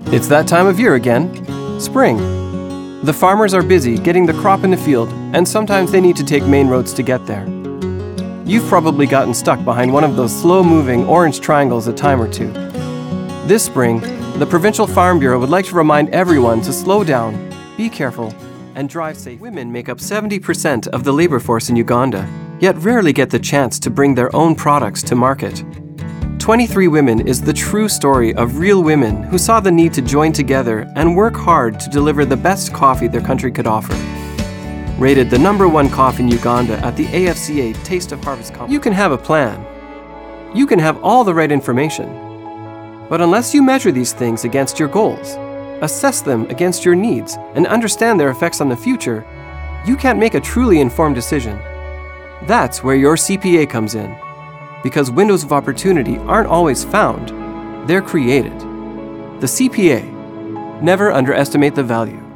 It's that time of year again, spring. The farmers are busy getting the crop in the field, and sometimes they need to take main roads to get there. You've probably gotten stuck behind one of those slow-moving orange triangles a time or two. This spring, the Provincial Farm Bureau would like to remind everyone to slow down, be careful, and drive safe. Women make up 70% of the labor force in Uganda, yet rarely get the chance to bring their own products to market. 23 Women is the true story of real women who saw the need to join together and work hard to deliver the best coffee their country could offer. Rated the #1 coffee in Uganda at the AFCA Taste of Harvest Competition. You can have a plan. You can have all the right information. But unless you measure these things against your goals, assess them against your needs, and understand their effects on the future, you can't make a truly informed decision. That's where your CPA comes in. Because windows of opportunity aren't always found, they're created. The CPA. Never underestimate the value.